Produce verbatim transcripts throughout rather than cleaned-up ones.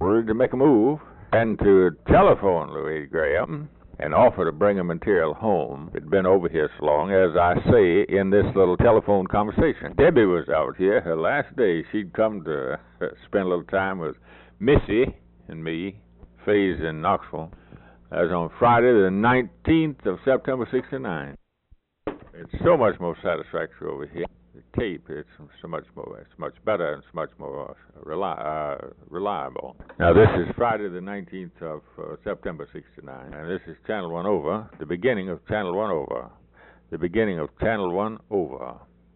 offered to make a move and to telephone Louise Graham and offer to bring her material home. It'd been over here so long, as I say in this little telephone conversation. Debbie was out here. Her last day, she'd come to uh, spend a little time with Missy and me, Faze in Knoxville. That was on Friday the nineteenth of September, sixty-nine. It's so much more satisfactory over here. The tape, it's so much more, it's much better and it's much more reli- uh, reliable. Now, this is Friday the nineteenth of uh, September, sixty-nine, and this is Channel One Over, the beginning of Channel One Over. The beginning of Channel One Over.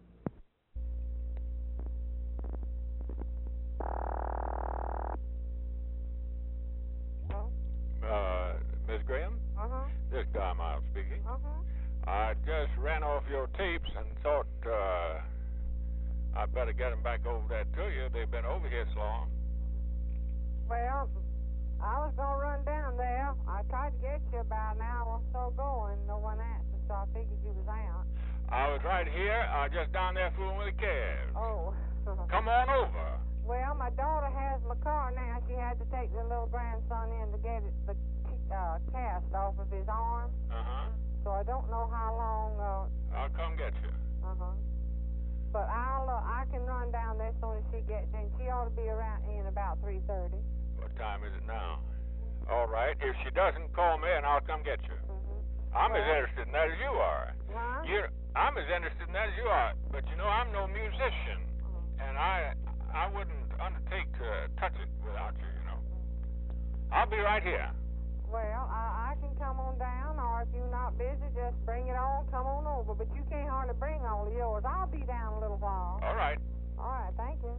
Uh, Miss Graham? Uh-huh. This Guy Miles speaking. Uh-huh. I just ran off your tapes and thought uh, I'd better get them back over there to you. They've been over here so long. Well, I was going to run down there. I tried to get you about an hour or so ago and no one answered, so I figured you was out. I was right here. I was just down there fooling with the calves. Oh. Come on over. Well, my daughter has my car now. She had to take the little grandson in to get it, the uh, cast off of his arm. Uh-huh. So I don't know how long. Uh I'll come get you. huh. But I'll uh, I can run down there as soon as she gets in. She ought to be around in about three thirty. What time is it now? All right. If she doesn't call me, and I'll come get you. Mm-hmm. I'm as Well- interested in that as you are. Huh? You, I'm as interested in that as you are. But you know, I'm no musician, Mhm. and I, I wouldn't undertake to touch it without you. You know. I'll be right here. Well, I, I can come on down, or if you're not busy, just bring it on, come on over. But you can't hardly bring all of yours. I'll be down a little while. All right. All right, thank you.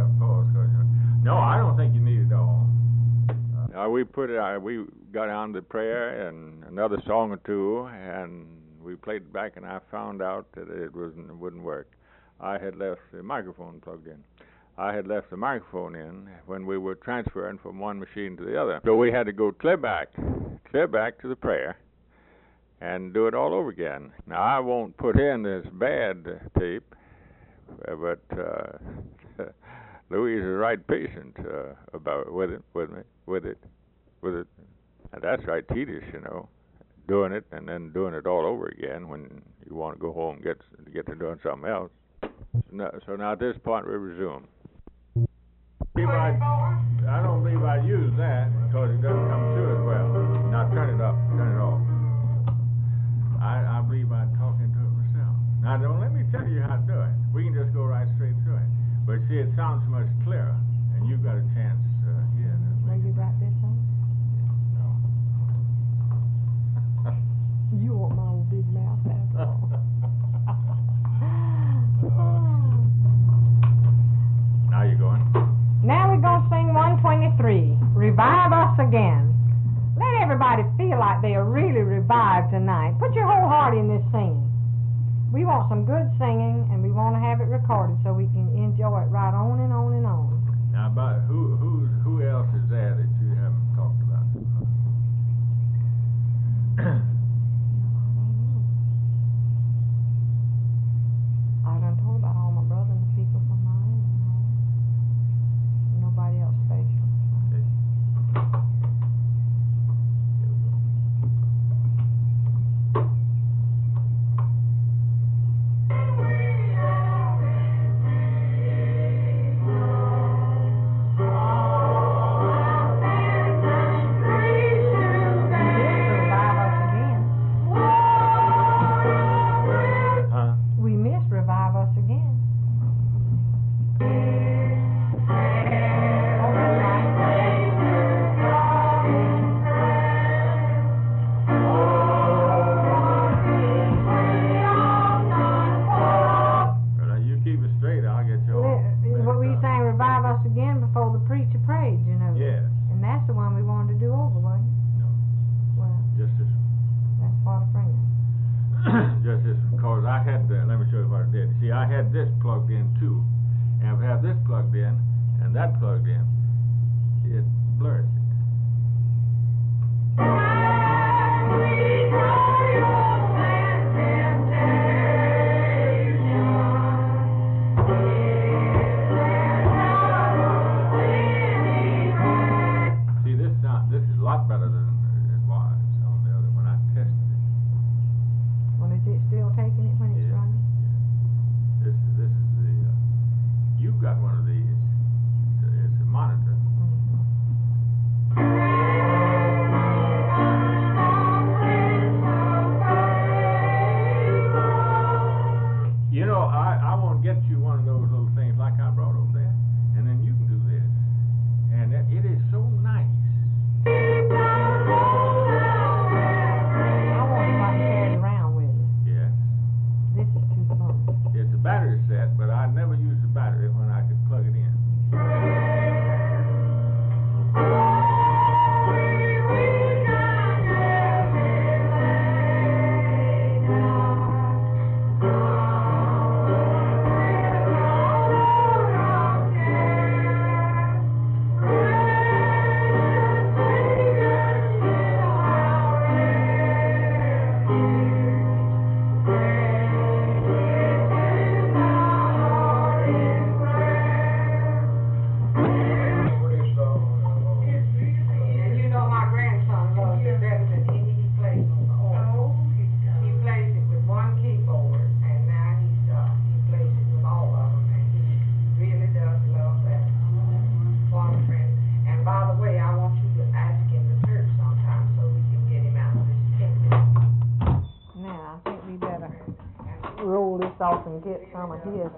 uh, pause. No, I don't think you need it all. Uh, we put it. Uh, we got on to prayer and another song or two, and we played it back, and I found out that it wasn't, it wouldn't work. I had left the microphone plugged in. I had left the microphone in when we were transferring from one machine to the other. So we had to go clear back, clear back to the prayer, and do it all over again. Now, I won't put in this bad uh, tape, uh, but uh, Louise is right patient uh, about with it, with me, with it, with it. And that's right tedious, you know, doing it and then doing it all over again when you want to go home and get get to doing something else. So now, so now at this point we resume. I, I don't believe I use that because it doesn't come through as well. Now turn it up, turn it off. I, I believe I'm talking to it myself. Now don't let me tell you how to do it. We can just go right straight through it. But see, it sounds much clearer, and you've got a chance uh, here. Well, you got this on? No. You want my old big mouth after all. Now you're going. Now we're going to sing one twenty-three, Revive Us Again. Let everybody feel like they are really revived tonight. Put your whole heart in this singing. We want some good singing, and we want to have it recorded so we can enjoy it right on and on and on. Now, about who who who else is there that you haven't talked about so far? I done told about all my brothers and people from mine. Nobody else special. Okay. Here we go. Revive us again. Huh? We missed Revive Us Again. Well, you keep it straight, I'll get you all. What we sang Revive Us Again before the preacher prayed, you know. Yes. And that's the one we wanted to do over, wasn't it? No. Well, Just this. that's what a friend. Just this, because I had the, let me show you what I did. See, I had this plugged in too. And if I have this plugged in and that plugged in, it blurs it. See, this sound, this is a lot better than it was on the other when I tested it. Well, is it still taking it when it's Yeah. running? This is this is the uh, you've got one of these. It's a, it's a monitor. You know, I I want to get you one of those little things like I brought over there, and then you can do this, and it, it is so nice. I want it like carried around with me. Yeah, This is too fun. it's a battery set, but I never use the battery when I could plug it in. And you know my grandson loves it better than any he plays on the organ. He plays it with one keyboard, and now he's, uh, he plays it with all of them, and he really does love that. What a friend. And by the way, I want you to ask him to church sometime so we can get him out of this tent. Now, I think we better roll this off and get some of his.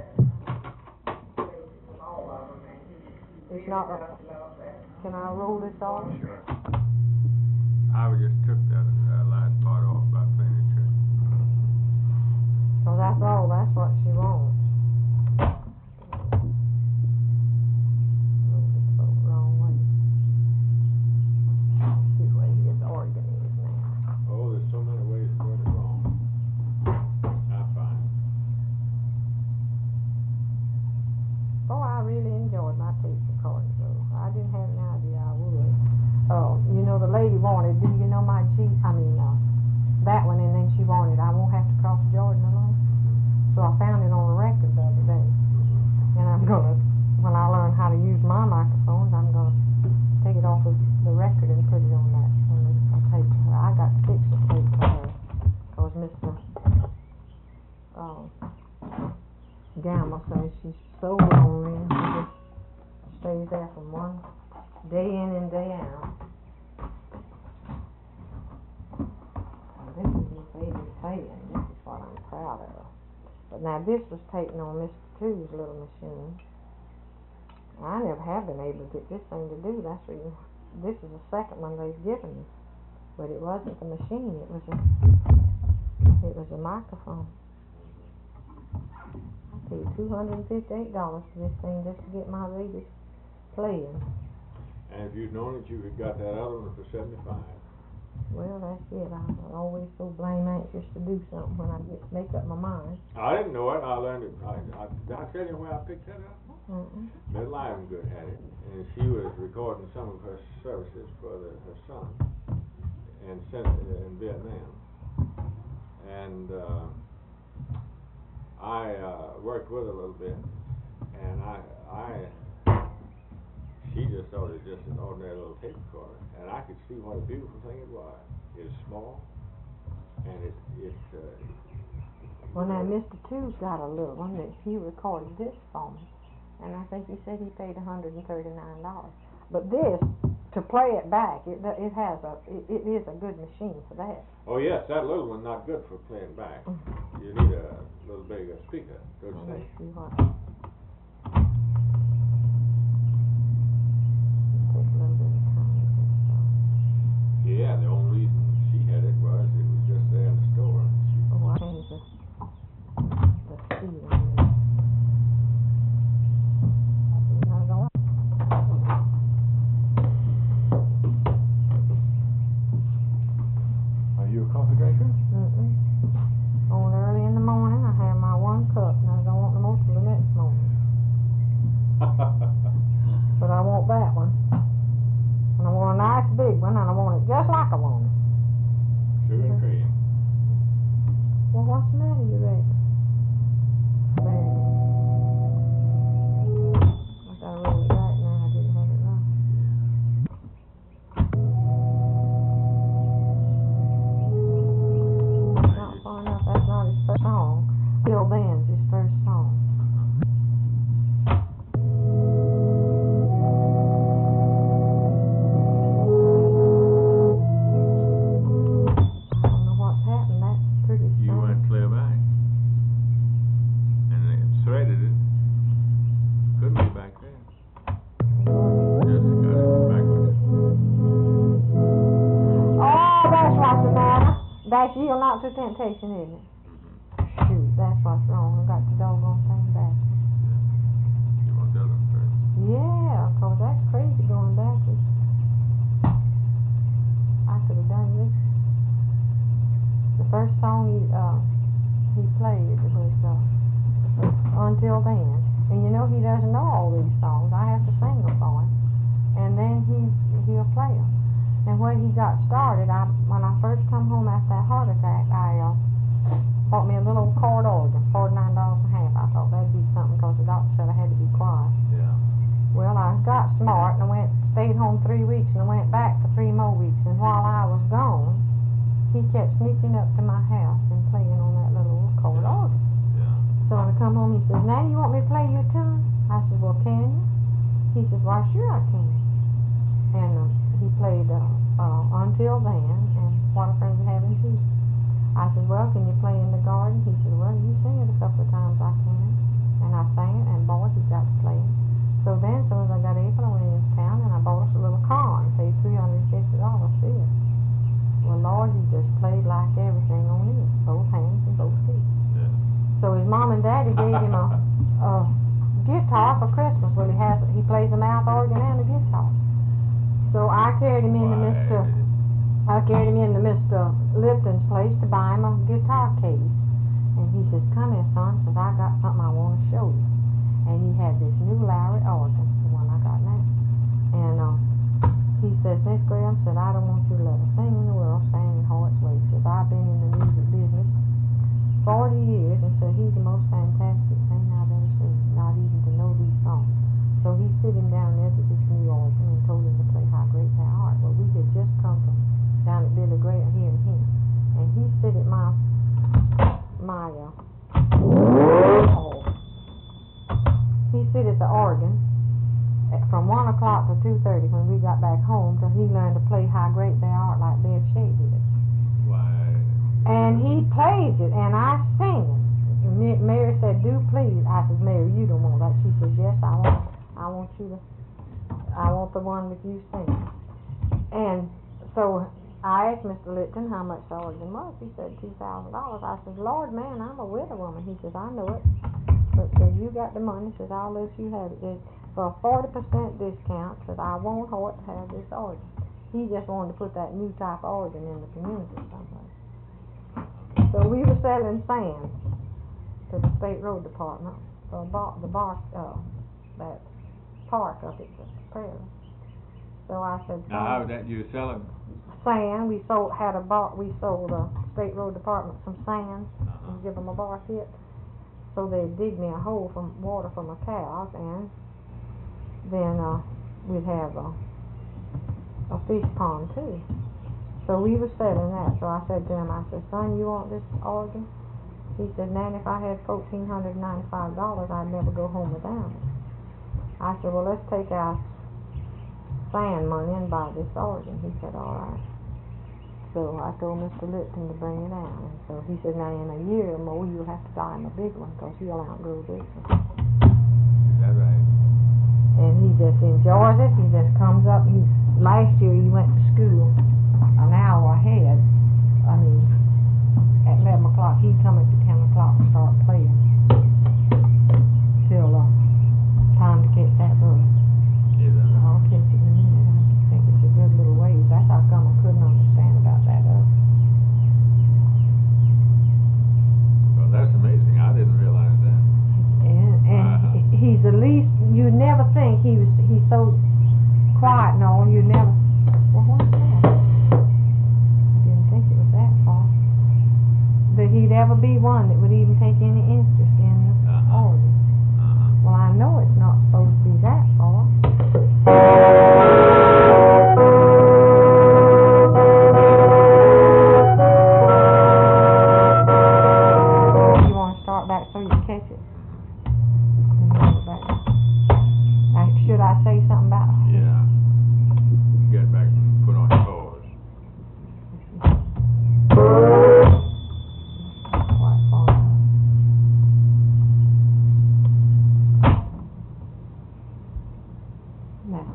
It's not, can I roll this off? Sure. I would just took that uh, last part off by playing the church. So that's all, that's what she wants. wanted, do you know my G, I mean, uh, that one, and then she wanted, I won't have to cross Jordan alone. So I found it on a record the other day. And I'm gonna, when I learn how to use my microphones, I'm gonna take it off of the record and put it on that, on the a tape to her. I got to fix the tape to her, cause Mister Uh, Gamma says she's so lonely and she just stays there from one day in and day out. And this is my favorite playing. This is what I'm proud of. But now this was taken on Mister Two's little machine. I never have been able to get this thing to do. That's reason. This is the second one they've given me. But it wasn't the machine. It was a. It was a microphone. I paid two hundred and fifty-eight dollars for this thing just to get my baby playing. And if you'd known it, you could got that other one for seventy-five. Well, that's it. I'm always so blame anxious to do something when I get make up my mind. I didn't know it. I learned it. I, I, did I tell you where I picked that up? Mm-mm. Miss Livengood had it, and she was recording some of her services for the, her son and sent it in Vietnam. And uh, I uh, worked with her a little bit, and I, I, she just thought it was just an ordinary little tape recorder, and I could see what a beautiful thing it was. It's small, and it, it. Uh, well, now Mister Two's got a little one that he recorded this for me. And I think he said he paid one hundred and thirty-nine dollars. But this, to play it back, it it has a it, it is a good machine for that. Oh yes, that little one not good for playing back. You need a little bigger speaker, don't you think? Let's see what. Take a little bit of time to get started. Yeah, the only reason she had it was it was just there in the store. Oh, I changed the the speed on this. Are you a coffee drinker? Mm-mm. On early in the morning, I have my one cup, and I don't want no more till the next morning. But I want that one. And I want a nice big one, and I want it just like I want it. Sugar and cream. Well, what's the matter, you reckon? There. I gotta roll it right now. I didn't have it right. Not far enough. That's not his first song. Bill Ben's his first song. I don't know what's happened. That's pretty You strange. went clear back. And they threaded it. Couldn't be back there. Just got it backwards. Oh, that's what's the matter. That's yield not to temptation, isn't it? Mm-hmm. Shoot, that's what's wrong. I got the doggone thing back. You want the other one first? Yeah, 'cause that's crazy going backwards. I could have done this. The first song he uh he played was uh, Until Then. And you know he doesn't know all these songs. I have to sing them for him. And then he he'll play them. And where he got started, I when I first come home after that heart attack, I uh, bought me a little old chord organ, forty-nine dollars a half. I thought that'd be something because the doctor said I had to be quiet. Yeah. Well, I got smart and I went, stayed home three weeks and I went back for three more weeks. And while I was gone, he kept sneaking up to my house and playing on that little chord organ. Yeah. So when I come home, he says, "Now you want me to play you a tune?" I said, "Well, can you?" He says, "Why, sure I can." And uh, he played uh, uh, Until Then and What a Friend We Have in Jesus. I said, "Well, can you play In the Garden?" He said, "Well, you sing it a couple of times, I can." And I sang it, and boy, he got to play it. So then, as soon as I got April, I went into town and I bought us a little car and paid three hundred and fifty dollars for it. Well, Lord, he just played like everything on it, both hands and both feet. Yeah. So his mom and daddy gave him a, a guitar for Christmas. Well, he has he plays a mouth organ and a guitar. So I carried him into Mister I carried him into Mister Lipton's place to buy him a guitar case. And he says, "Come here, son," says, "I got something I want to show you." And he had this new Lowry organ, the one I got now. And uh, he says, "Miss Graham," said, "I don't want you to let her he's the most fantastic thing I've ever seen, not even to know these songs. So he sit him down there to this new organ and told him to play How Great Thou Art. Well, we had just come from down at Billy Graham hearing him, and he sit at my my uh, oh, he sit at the organ at, from one o'clock to two thirty when we got back home, till he learned to play How Great Thou Art like Bev Shea did. Why? And he plays it, and I sing it. And Mary said, "Do please." I said, "Mary, you don't want that." She said, "Yes, I want. I want you to. I want the one that you sing." And so I asked Mister Lipton how much the organ was. He said two thousand dollars. I said, "Lord, man, I'm a widow woman." He says, "I know it, but says you got the money." Says, "I'll let you have it." Says, for a forty percent discount. Says, "I want Hoyt to have this organ." He just wanted to put that new type of organ in the community somewhere. So we were selling sand to the State Road Department for bar, the bar, uh, that park up at the prairie. So I said, Now, how was that you were selling? Sand. We sold had a bar. We sold the State Road Department some sand Uh-huh. and give them a bar pit, so they'd dig me a hole from water for my cows, and then uh, we'd have a a fish pond too. So we were selling that. So I said to him, I said, "Son, you want this organ?" He said, "Nanny, if I had fourteen hundred ninety-five dollars, I'd never go home without it." I said, "Well, let's take our sand money and buy this organ." He said, "All right." So I told Mister Lipton to bring it out. And so he said, "Now, in a year or more, you'll have to buy him a big one, because he'll outgrow this one." Is that right? And he just enjoys it. He just comes up. He's last year he went to school an hour ahead. I mean, at eleven o'clock he'd come at ten o'clock and start playing till uh, time to catch that bus. Is that right? I'll catch it in a minute. I think it's a good little ways. That's how come I couldn't understand about that other. Well, that's amazing. I didn't realize that. And and Uh-huh. he- he's the least. You never think he was. He's so quiet and all. You never. Well, what's that? I didn't think it was that far. That he'd ever be one that would even take any interest in the Uh-huh. organ. Uh-huh. Well, I know it's not supposed to be that far. You want to start back so you can catch it? Let me go back. Now, should I say something about it? Yeah. Get back and put on your pause. Quite far enough. Now,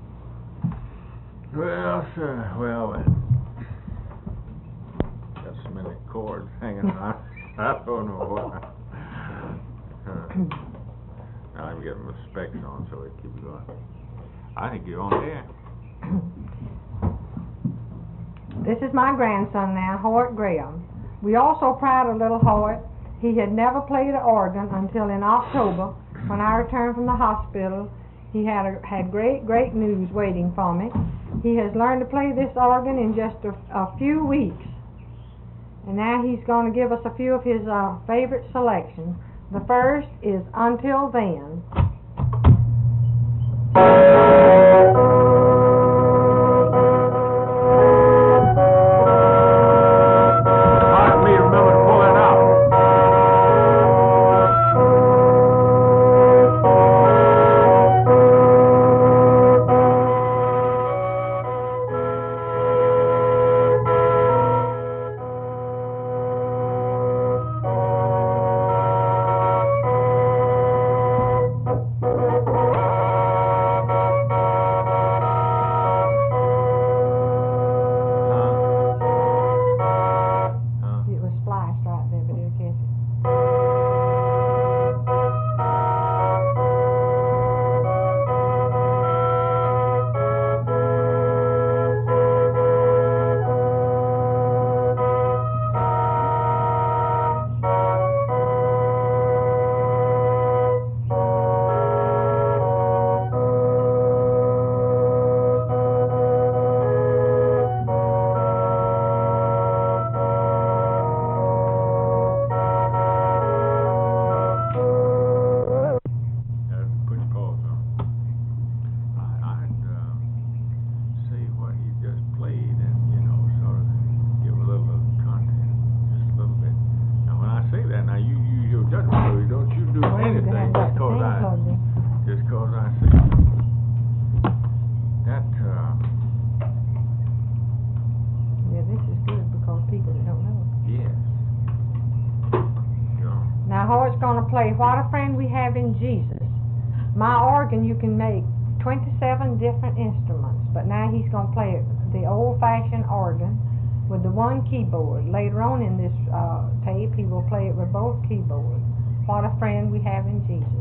Well, sir, well, then. Got so many cords hanging on. I don't know what. Uh, now I'm getting my specs on so it keeps going. I think you're on there. this is my grandson now, Hoyt Graham. We also proud of little Hoyt. He had never played an organ until in October, when I returned from the hospital. He had a, had great, great news waiting for me. He has learned to play this organ in just a, a few weeks. And now he's going to give us a few of his uh, favorite selections. The first is Until Then. Hard for me to remember to pull that out. have in Jesus. My organ, you can make twenty-seven different instruments, but now he's going to play it the old-fashioned organ with the one keyboard. Later on in this uh, tape, he will play it with both keyboards. What a friend we have in Jesus.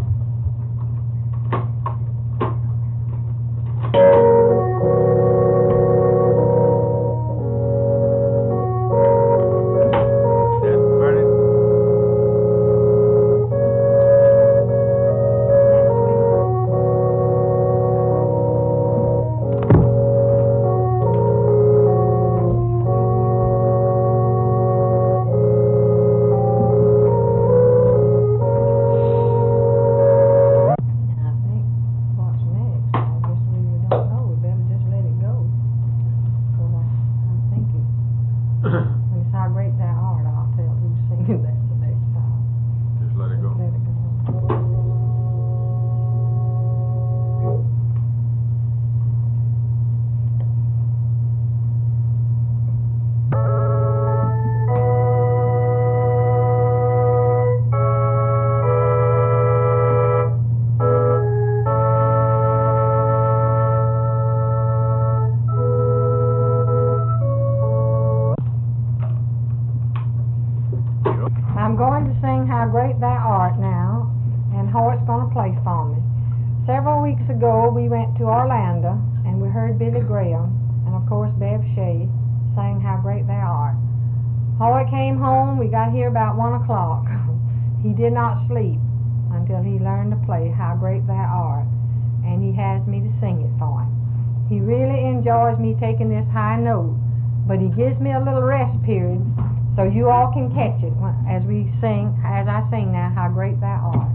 I'm going to sing How Great Thou Art now, and Hoyt's going to play for me. Several weeks ago, we went to Orlando, and we heard Billy Graham, and of course Bev Shea, sang How Great Thou Art. Hoyt came home, we got here about one o'clock. He did not sleep until he learned to play How Great Thou Art, and he has me to sing it for him. He really enjoys me taking this high note, but he gives me a little rest period so you all can catch it when, as we sing, as I sing now, How Great Thou Art.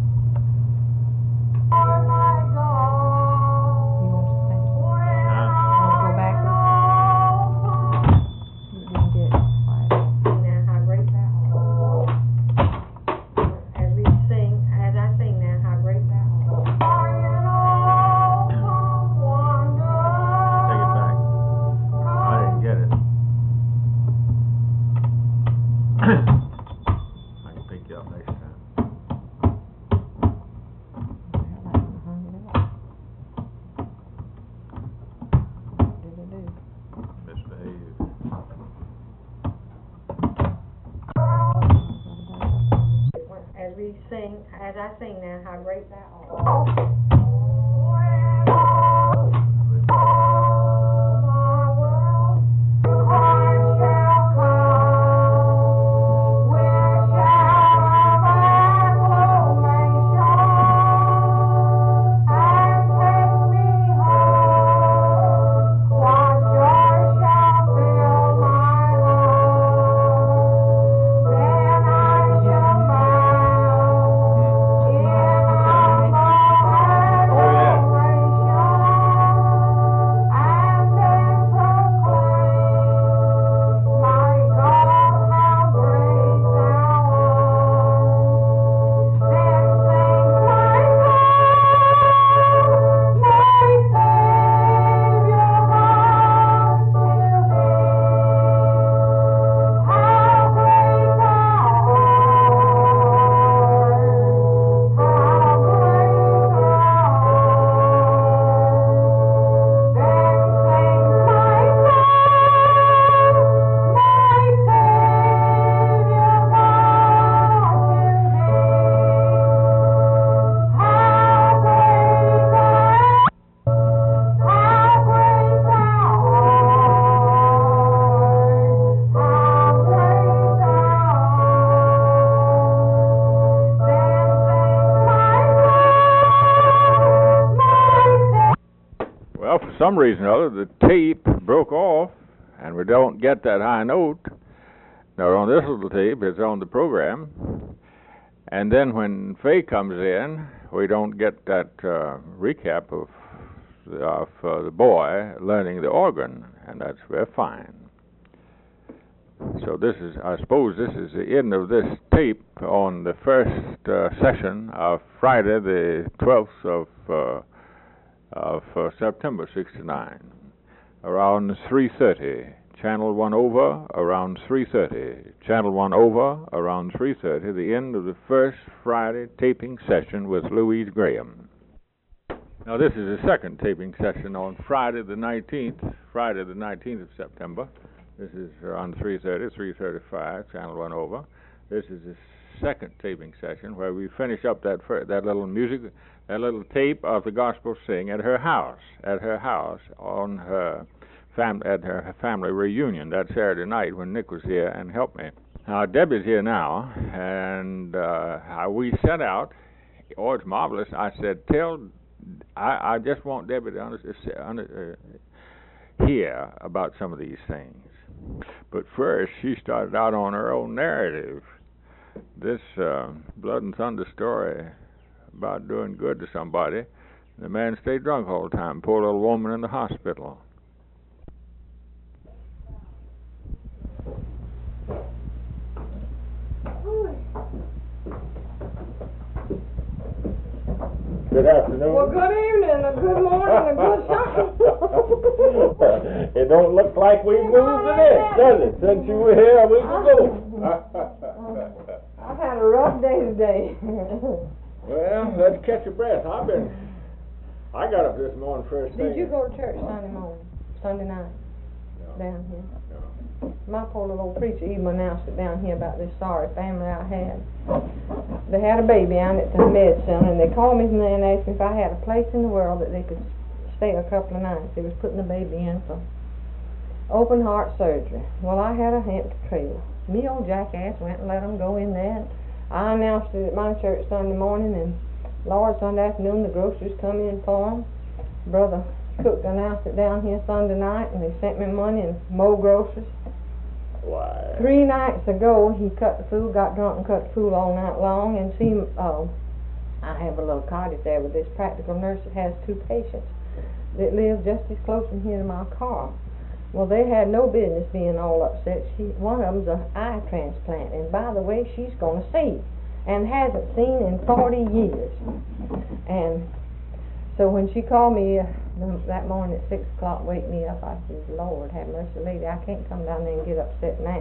Oh my God. You want to sing? Uh, want to go backwards? You didn't get it. Sing now, How Great Thou Art. As we sing, as I sing now, How Great Thou Art. Take it back. I didn't get it. I can pick you up next time. Misbehave. As we sing, as I sing now, How Great Thou Art. Well, for some reason or other, the tape broke off, and we don't get that high note. Now, on this little tape, it's on the program. And then when Faye comes in, we don't get that uh, recap of, of uh, the boy learning the organ, and that's very fine. So this is, I suppose this is the end of this tape on the first uh, session of Friday, the twelfth of uh, of uh, September sixty-nine, around three thirty Channel one over around three thirty. Channel one over around three thirty, the end of the first Friday taping session with Louise Graham. Now, this is the second taping session on Friday the nineteenth, Friday the nineteenth of September. This is around three thirty, three thirty-five, Channel one over. This is the second taping session where we finish up that fir- that little music, that little tape of the gospel sing at her house, at her house on her fam- at her family reunion that Saturday night when Nick was here and helped me. Now, Debbie's here now, and uh, how we set out. Oh, it's marvelous. I said, tell. I, I just want Debbie to under, under, uh, hear about some of these things. But first, she started out on her own narrative. This uh, blood and thunder story about doing good to somebody. The man stayed drunk all the time. Poor little woman in the hospital. Good afternoon. Well, good evening, a good morning, a good something. It don't look like we moved an inch, does it? Since you were here a week ago. I've had a rough day today. Well, let's catch your breath. I've been. I got up this morning first thing. Did you go to church Sunday morning, Sunday night, No. down here? No. My poor little old preacher even announced it down here about this sorry family I had. They had a baby out at the med center, and they called me from there and asked me if I had a place in the world that they could stay a couple of nights. They was putting the baby in for open heart surgery. Well, I had a empty trailer. Me old jackass went and let them go in there. I announced it at my church Sunday morning, and Lord, Sunday afternoon the groceries come in for them. Brother Cook announced it down here Sunday night, and they sent me money and more groceries. Why? Three nights ago, he cut the food, got drunk and cut the food all night long, and see, uh, I have a little cottage there with this practical nurse that has two patients that live just as close in here to my car. Well, they had no business being all upset. She, one of them's an eye transplant, and by the way, she's going to see, and hasn't seen in forty years. And so when she called me uh, that morning at six o'clock, wake me up, I said, Lord, have mercy, lady, I can't come down there and get upset now.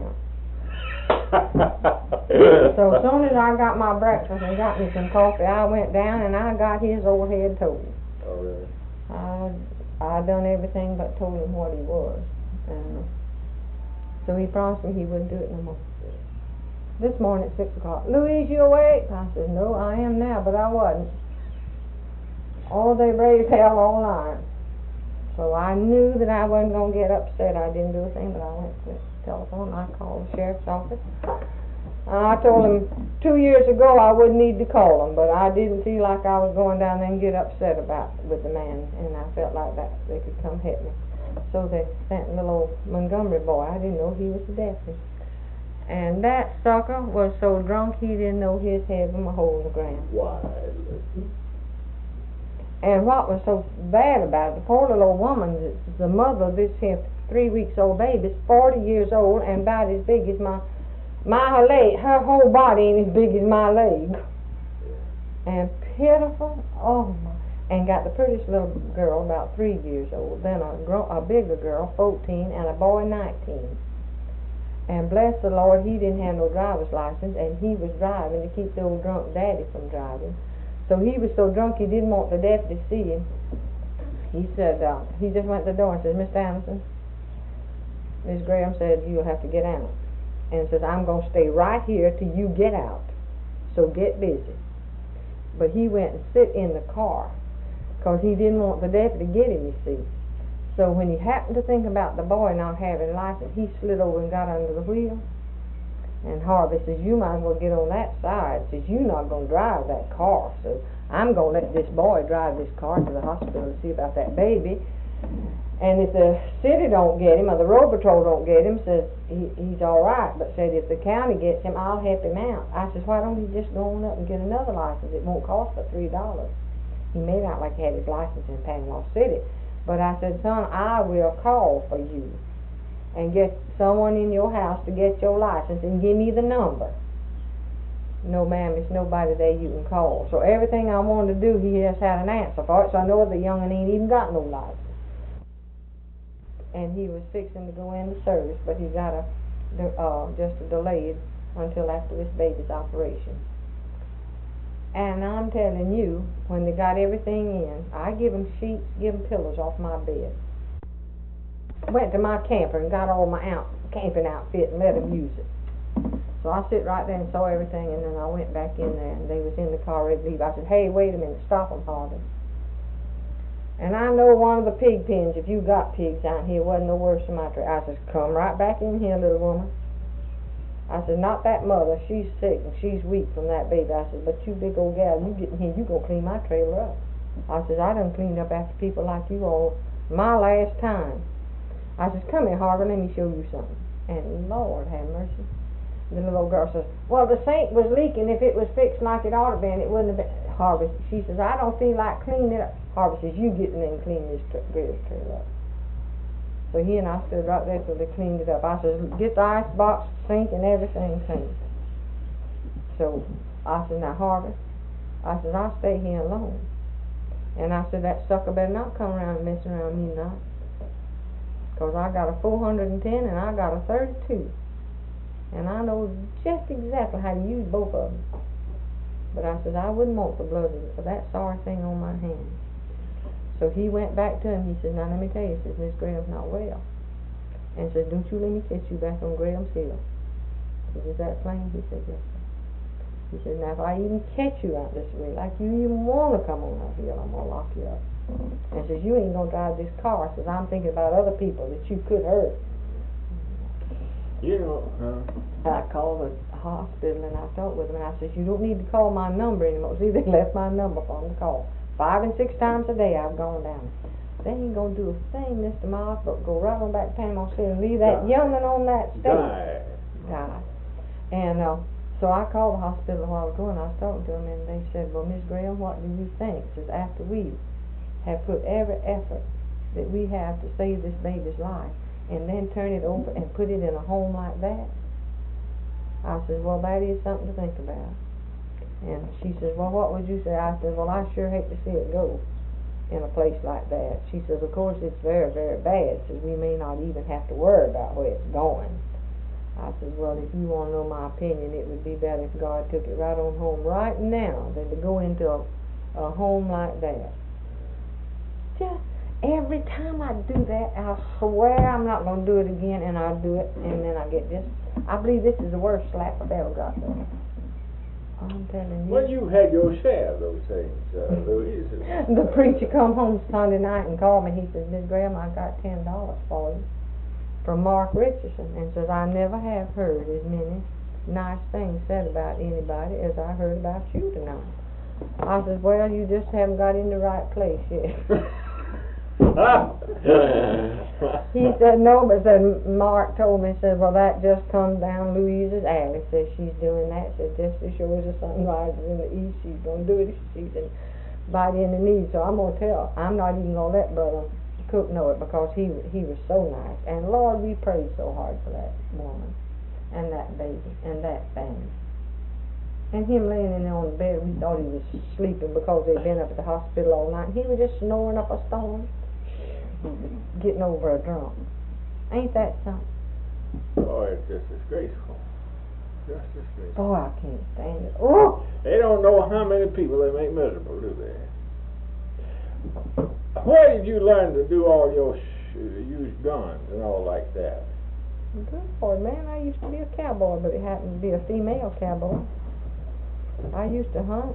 So as soon as I got my breakfast and got me some coffee, I went down and I got his old head told. Oh, really? I I done everything but told him what he was. And so he promised me he wouldn't do it no more. This morning at six o'clock, Louise, you awake? I said, no, I am now, but I wasn't. All day raised hell all night. So I knew that I wasn't going to get upset. I didn't do a thing, but I went to the telephone. I called the sheriff's office. And I told him two years ago I wouldn't need to call him, but I didn't feel like I was going down there and get upset about with the man, and I felt like that they could come help me. So they sent a little old Montgomery boy. I didn't know he was the deputy. And that sucker was so drunk he didn't know his head from a hole in the ground. Why? And what was so bad about it, the poor little old woman, the, the mother of this here three weeks old baby, is forty years old and about as big as my my leg. Her whole body ain't as big as my leg. And pitiful, oh my! And got the prettiest little girl, about three years old. Then a gro- a bigger girl, fourteen, and a boy, nineteen. And bless the Lord, he didn't have no driver's license, and he was driving to keep the old drunk daddy from driving. So he was so drunk he didn't want the deputy to see him. He said, uh, he just went to the door and said, Mister Anderson, Miss Graham said, you'll have to get out. And says, I'm going to stay right here till you get out. So get busy. But he went and sit in the car because he didn't want the deputy to get him, you see. So when he happened to think about the boy not having a license, he slid over and got under the wheel. And Harvey says, you might as well get on that side. Says, you're not going to drive that car. So I'm going to let this boy drive this car to the hospital to see about that baby. And if the city don't get him, or the road patrol don't get him, says he, he's all right. But said if the county gets him, I'll help him out. I says, why don't you just go on up and get another license? It won't cost but three dollars. He made out like he had his license in Panama City. But I said, son, I will call for you and get someone in your house to get your license and give me the number. No, ma'am, it's nobody there you can call. So everything I wanted to do, he just had an answer for it, so I know the young'un ain't even got no license. and he was fixing to go into service, but he got a, uh, just a delayed until after this baby's operation. And I'm telling you, when they got everything in, I give them sheets, give them pillows off my bed. Went to my camper and got all my out, camping outfit and let them use it. So I sit right there and saw everything, and then I went back in there, and they was in the car ready to leave. I said, hey, wait a minute, stop them, Harvey. And I know one of the pig pens, if you got pigs out here, wasn't no worse than my tree. I said, come right back in here, little woman. I said, not that mother, she's sick and she's weak from that baby. I said, but you big old gal, you get in here, you gonna clean my trailer up. I said, I done cleaned up after people like you all my last time. I said, come here, Harvey, let me show you something. And Lord have mercy. The little girl says, well, the sink was leaking. If it was fixed like it ought to be, it wouldn't have been. Harvey, she says, I don't feel like cleaning it up. Harvey says, you get in there and clean this tra- trailer up. So he and I stood right there till they cleaned it up. I said, get the ice box, sink, and everything clean. So I said, now, Harvey, I said, I'll stay here alone. And I said, that sucker better not come around and mess around me not. Because I got a four hundred ten and I got a thirty-two. And I know just exactly how to use both of them. But I said, I wouldn't want the blood of that sorry thing on my hands. So he went back to him. He said, now let me tell you, says, Miss Graham's not well. And says, don't you let me catch you back on Graham's Hill. He said, is that plain? He said, yes, sir. He said, now if I even catch you out this way, like you even want to come on up here, I'm going to lock you up. And says, you ain't going to drive this car. Says, I'm thinking about other people that you could hurt. You know, uh, I called the hospital and I talked with them, and I said, you don't need to call my number anymore. See, they left my number for them to call. Five and six times a day I've gone down. They ain't going to do a thing, Mister Miles, but go right on back to Panama City and leave that Die. young'un on that stage. die. Die. And uh, so I called the hospital a while ago and I was talking to them, and they said, well, Miss Graham, what do you think? Says, after we have put every effort that we have to save this baby's life, and then turn it over and put it in a home like that? I said, well, that is something to think about. And she says, well, what would you say? I said, well, I sure hate to see it go in a place like that. She says, of course, it's very, very bad. Says, we may not even have to worry about where it's going. I said, well, if you want to know my opinion, it would be better if God took it right on home right now than to go into a, a home like that. Just every time I do that, I swear I'm not going to do it again, and I'll do it, and then I get just, I believe this is the worst slap I've ever got though. I'm telling you. Well, you had your share of those things, uh, Louise. The preacher come home Sunday night and called me. He says, Miss Graham, I got ten dollars for you from Mark Richardson, and says, I never have heard as many nice things said about anybody as I heard about you tonight. I says, well, you just haven't got in the right place yet. He said, no, but then Mark told me, said, well, that just comes down Louise's alley. Says she's doing that. Said, just as sure as the sun rises in the east, she's going to do it. She's in, bite in the knees. So I'm going to tell. I'm not even going to let Brother Cook know it, because he he was so nice. And Lord, we prayed so hard for that woman and that baby and that family. And him laying in there on the bed, we thought he was sleeping because they'd been up at the hospital all night. And he was just snoring up a storm, getting over a drunk. Ain't that something? Oh, it's just disgraceful. Just disgraceful. Oh, I can't stand it. Oh! They don't know how many people they make miserable, do they? Where did you learn to do all your sh use guns and all like that? Good boy, man. I used to be a cowboy, but it happened to be a female cowboy. I used to hunt.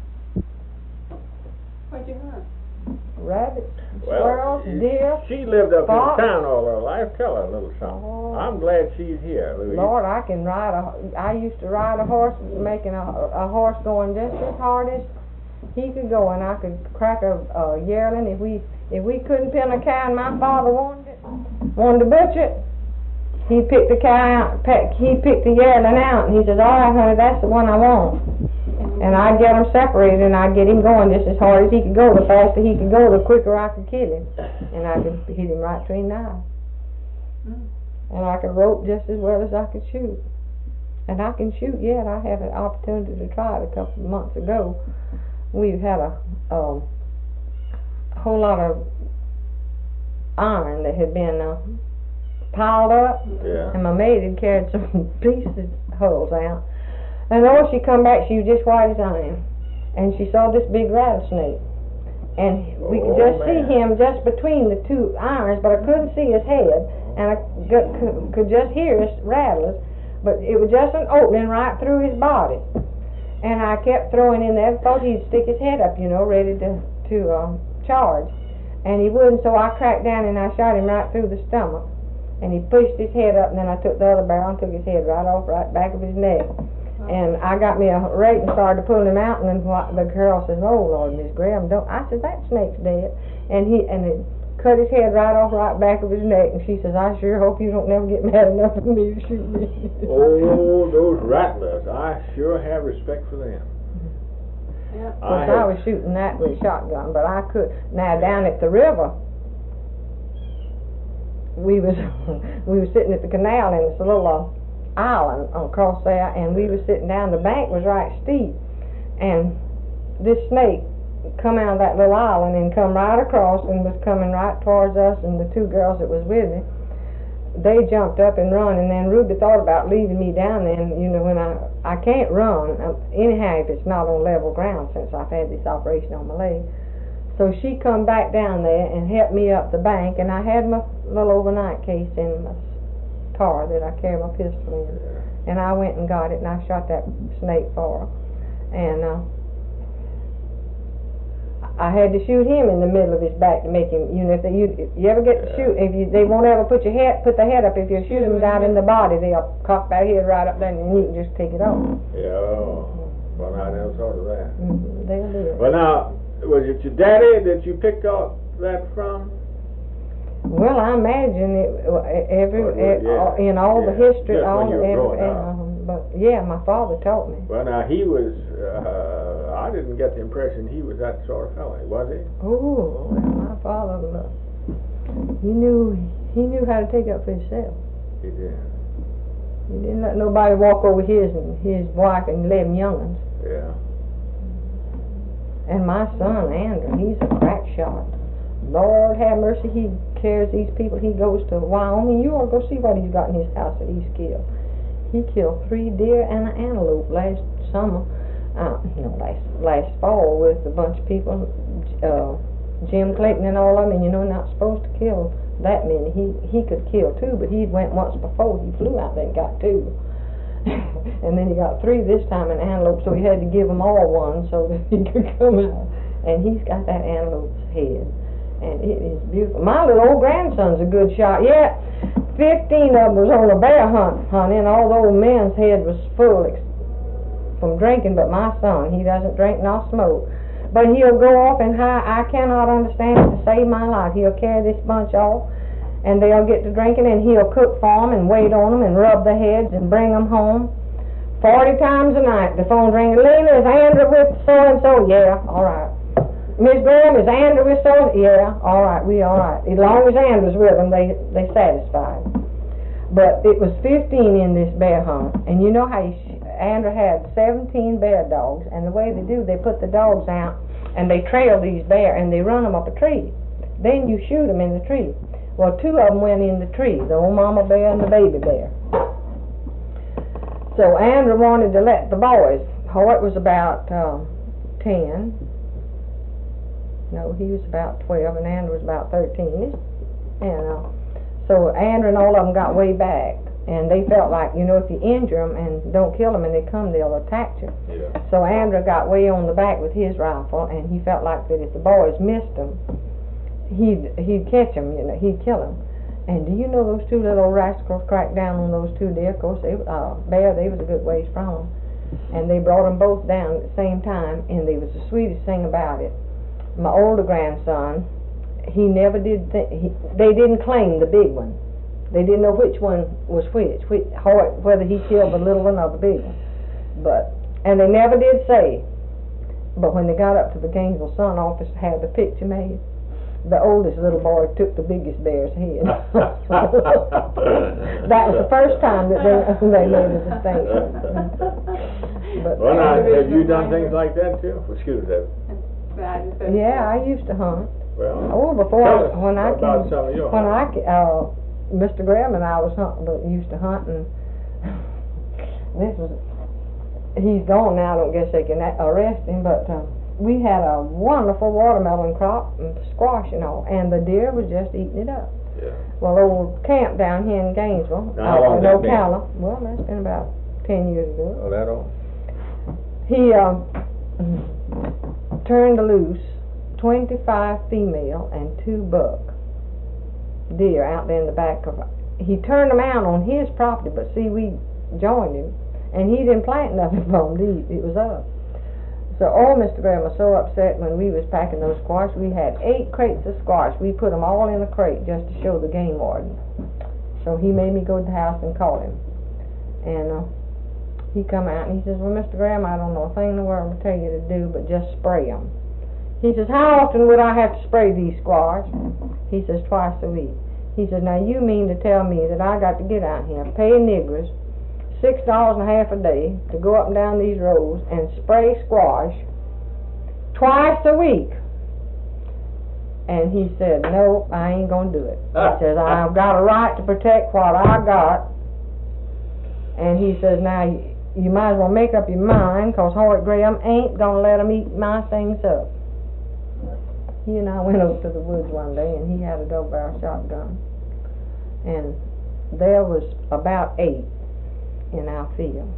What'd you hunt? Rabbits, Well, squirrels, deer. She lived up fox. in town all her life. Tell her a little something. Oh. I'm glad she's here, Louise. Lord, I can ride a. I used to ride a horse, making a, a horse going just as hard as he could go, and I could crack a, a yearling if we if we couldn't pin a cow, and my father wanted it, wanted to butcher it. He picked the cow out. He picked the yearling out, and he says, "All right, honey, that's the one I want." And I'd get him separated, and I'd get him going just as hard as he could go. The faster he could go, the quicker I could kill him. And I could hit him right between the eyes. Mm. And I could rope just as well as I could shoot. And I can shoot yet. I had an opportunity to try it a couple of months ago. We had a, um, a whole lot of iron that had been uh, piled up, Yeah. and my maid had carried some pieces holes out. And oh, she come back, she was just white as iron, and she saw this big rattlesnake, and we could Oh, just see man. him just between the two irons, but I couldn't see his head, and I got, could, could just hear his rattlers, but it was just an opening right through his body. And I kept throwing in there, thought he'd stick his head up, you know, ready to, to uh, charge. And he wouldn't, so I cracked down and I shot him right through the stomach. And he pushed his head up, and then I took the other barrel and took his head right off, right back of his neck. And I got me a rake and started to pull him out, and then wha- the girl says, "Oh Lord, Miss Graham, don't." I said, "That snake's dead." And he and it cut his head right off, right back of his neck. And she says, "I sure hope you don't never get mad enough at me to shoot me." Oh, those rattlers! I sure have respect for them. Yeah. Of course, I was shooting that with a shotgun, but I could. Now down at the river, we was we was sitting at the canal, and it's a little uh, island across there, and we was sitting down. The bank was right steep, and this snake come out of that little island and come right across and was coming right towards us and the two girls that was with me. They jumped up and run, and then Ruby thought about leaving me down there. And you know, when I I can't run um, anyhow if it's not on level ground, since I've had this operation on my leg. So she come back down there and helped me up the bank, and I had my little overnight case in my car that I carry my pistol in, and I went and got it, and I shot that snake for her. And uh, I had to shoot him in the middle of his back to make him, you know, if they, you, if you ever get to shoot, if you, they won't ever put your head, put the head up. If you shoot them down in the body, they'll cock that head right up there, and you can just take it off. Yeah. Well, I never thought of that. Mm-hmm. They'll do it. Well, now, was it your daddy that you picked up that from? Well, I imagine it uh, every Oh, yeah, uh, in all yeah. the history, Just all when you were every, growing up. um, but yeah, my father taught me. Well, now he was. Uh, I didn't get the impression he was that sort of fellow, was he? Oh, well, my father, uh, he knew he knew how to take up for himself. He did. He didn't let nobody walk over his and his wife and eleven young'uns. Yeah. And my son Andrew, he's a crack shot. Lord have mercy, he carries these people. He goes to Wyoming. You ought to go see what he's got in his house that he's killed. He killed three deer and an antelope last summer. Uh, no, last last fall with a bunch of people. Uh, Jim Clayton and all of them. And you know, not supposed to kill that many. He he could kill two, but he went once before. He flew out there and got two. And then he got three this time in antelope, so he had to give them all one so that he could come out. And he's got that antelope's head, and it is beautiful. My little old grandson's a good shot. Yeah, fifteen of them was on a bear hunt, honey, and all the old men's head was full ex- from drinking. But my son, he doesn't drink nor smoke. But he'll go off and high. I cannot understand it to save my life. He'll carry this bunch off, and they'll get to drinking, and he'll cook for them and wait on them and rub their heads and bring them home. Forty times a night, the phone's ringing. Lena, is Andrew with so-and-so? Yeah, all right. Miss Graham, is Andrew with so? Yeah, all right, we all right. As long as Andrew's with them, they they satisfied. But it was fifteen in this bear hunt, and you know how you sh- Andrew had seventeen bear dogs, and the way they do, they put the dogs out, and they trail these bear, and they run them up a tree. Then you shoot them in the tree. Well, two of them went in the tree, the old mama bear and the baby bear. So Andrew wanted to let the boys, Hoyt was about um, ten. No, he was about twelve, and Andrew was about thirteen. And uh, so Andrew and all of them got way back, and they felt like, you know, if you injure them and don't kill them and they come, they'll attack you. Yeah. So Andrew got way on the back with his rifle, and he felt like that if the boys missed him, he'd he'd catch them, you know, he'd kill them. And do you know those two little rascals cracked down on those two deer? Of course, they uh, bear, they was a good ways from them, and they brought them both down at the same time. And they was the sweetest thing about it. My older grandson, he never did. Th- he, they didn't claim the big one. They didn't know which one was which, which whether he killed the little one or the big one. But and they never did say. But when they got up to the Gainesville Sun office to have the picture made, the oldest little boy took the biggest bear's head. That was the first time that they they made a distinction. But Well, now, have you done things like that too? Excuse me. yeah, I used to hunt. Well, Oh, before, tell I- us when I about came, some of your when I, hunting. ca- uh, Mister Graham and I was hunt, but used to hunt, and this was, he's gone now, I don't guess they can a- arrest him, but, uh, we had a wonderful watermelon crop and squash and all, and the deer was just eating it up. Yeah. Well, old camp down here in Gainesville, Now, how uh, long's in that been? Ocala, well, that's been about ten years ago. Oh, that all? He, uh, turned loose twenty-five female and two buck deer out there in the back of, he turned them out on his property, but see, we joined him, and he didn't plant nothing for them to eat, it was us. So old Mister Graham was so upset when we was packing those squash. We had eight crates of squash. We put them all in a crate just to show the game warden. So he made me go to the house and call him. And uh, he come out and he says, well, Mister Graham, I don't know a thing in the world to tell you to do but just spray them. He says, how often would I have to spray these squash? He says, twice a week. He says, now you mean to tell me that I got to get out here, pay niggers six dollars and a half a day to go up and down these roads and spray squash twice a week? And he said, no, I ain't gonna do it. He says, I've got a right to protect what I got. And he says, now you, you might as well make up your mind, cause Hoyt Graham ain't gonna let 'em eat my things up. He and I went over to the woods one day, and he had a double barrel shotgun, and there was about eight in our field.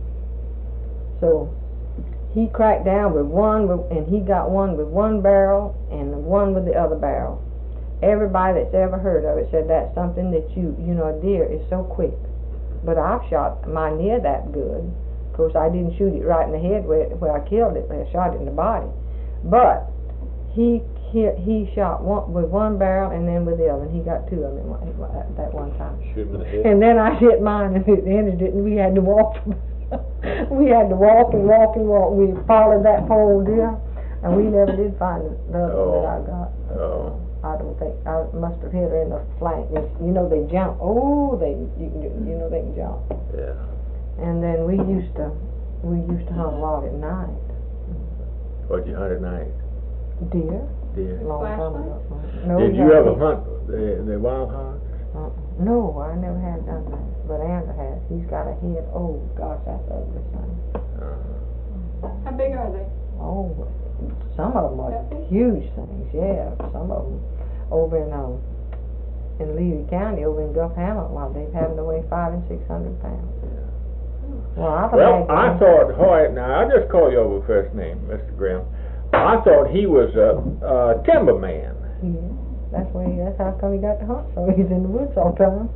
So he cracked down with one, with, and he got one with one barrel and one with the other barrel. Everybody that's ever heard of it said that's something that you, you know, a deer is so quick. But I've shot my near that good. Of course, I didn't shoot it right in the head where, where I killed it, but I shot it in the body. But he he, he shot one with one barrel and then with the other, and he got two of them in one, at that one time. Shoot him in the head. And then I hit mine, and it ended it, and we had to walk. We had to walk and walk and walk. We followed that poor deer, and we never did find the other one that I got. Oh. I don't think, I must have hit her in the flank. You know, they jump. Oh, they, you, you know, they can jump. Yeah. And then we used to, we used to hunt a lot at night. What'd you hunt at night? Deer. Deer. Long time ago. No, Did we you had ever deer. hunt the, the wild hogs? Uh, no, I never had done that. But Andrew has. He's got a head. Oh gosh, that's ugly thing. Uh-huh. How big are they? Oh, some of them are That big? huge things. Yeah, some of them over in um in Levy County, over in Gulf Hamlet, while they've having to weigh five and six hundred pounds. Well, I've Well, imagined- I thought Hoyt, now I'll just call you over first name, Mister Graham. I thought he was a, a timberman. Yeah, that's where he, that's how come he got to hunt. So he's in the woods all the time.